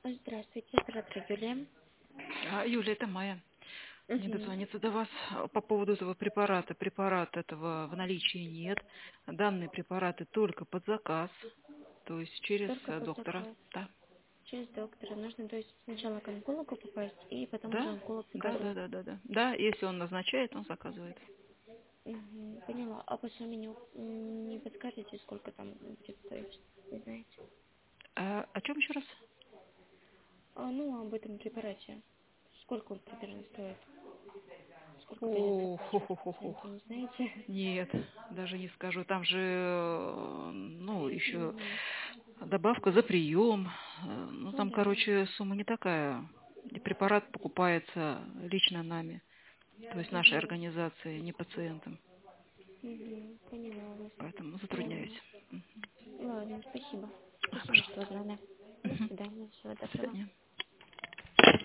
Здравствуйте, оператор Юлия. Юля, это Майя. Мне Угу. дозвониться до вас по поводу этого препарата. Препарат этого в наличии нет. Данные препараты только под заказ, то есть через Только под доктора. заказ. Да. Через доктора нужно, то есть сначала к онкологу попасть, и потом уже Да, онколог да, да, заказывает. да, да, да. Да, если он назначает, он заказывает. Угу. Поняла. А по сумме не подскажете, сколько там будет стоить? Не знаете? О чем еще раз? Ну, об этом препарате. Сколько он примерно стоит? Сколько придется О, оплачивать хо-хо-хо-хо. пациенту, не знаете? Нет, даже не скажу. Там же, ну, еще Угу. добавка за прием. Ну, Ну там, да. короче, сумма не такая. И препарат покупается лично нами. То есть нашей Угу. организации, не пациентам. Угу. Поняла вас. Поэтому затрудняюсь. Ладно. Ладно, спасибо. Спасибо, Пожалуйста. что узнали. До Мгм. свидания. Всего До доброго. свидания.